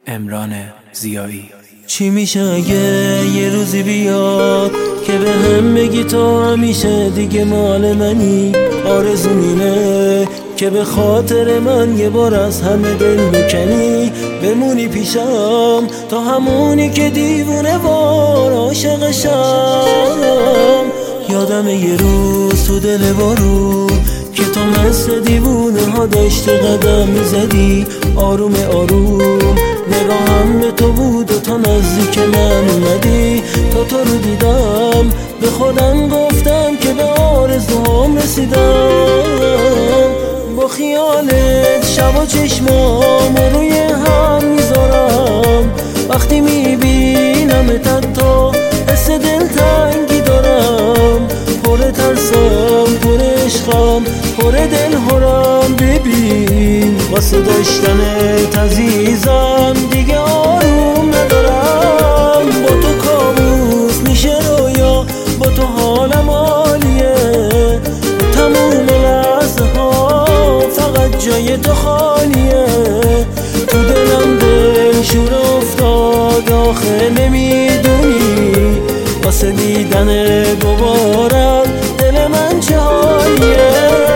امران ضیایی. چی میشه اگه یه روزی بیاد که به هم بگی تو همیشه دیگه مال منی؟ آرزوم اینه که به خاطر من یه بار از همه دل بکنی، بمونی پیشم تا همونی که دیوونه وار عاشقشم. یادم یه روز تو دل بارون که تو مثل دیوونه ها داشتی قدم میزدی، آروم آروم نگاهم به تو بود و تا نزدیک من اومدی. تو رو دیدم به خودم گفتم که به آرزوهام رسیدم. با خیالت شب و چشمام روی هم میذارم، وقتی میبینم حتی حس دلتنگی دارم. پر ترسم، پر عشقم، پر دل هرم. ببین واسه داشتنت عزیزم دیگه آروم ندارم. با تو کابوس میشه رویا، با تو حالم عالیه، تموم لحظه ها فقط جای تو خالیه. تو دلم دل شور افتاد آخه نمیدونی، واسه دیدن دوبارم دل من چه حالیه.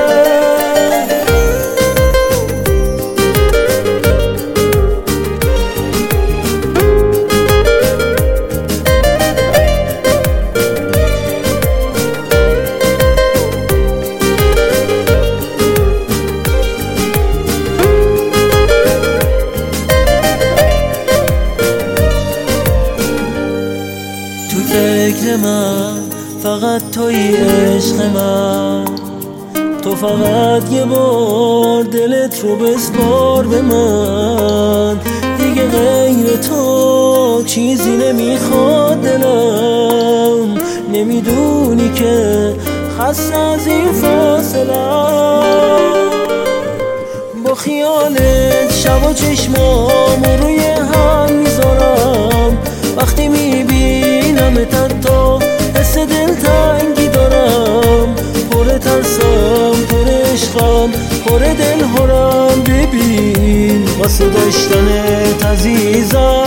فکر من فقط توی عشق من، تو فقط یه بار دلت رو بسپار به من. دیگه غیر تو چیزی نمیخواد دلم، نمیدونی که خسته از این فاصلم. با خیالت شب و چشمام روی هم میذارم، وقتی میبینم حتی حس دلتنگی دارم. پر ترسم، پر عشقم، پر دل هرم. ببین واسه داشتنت عزیزم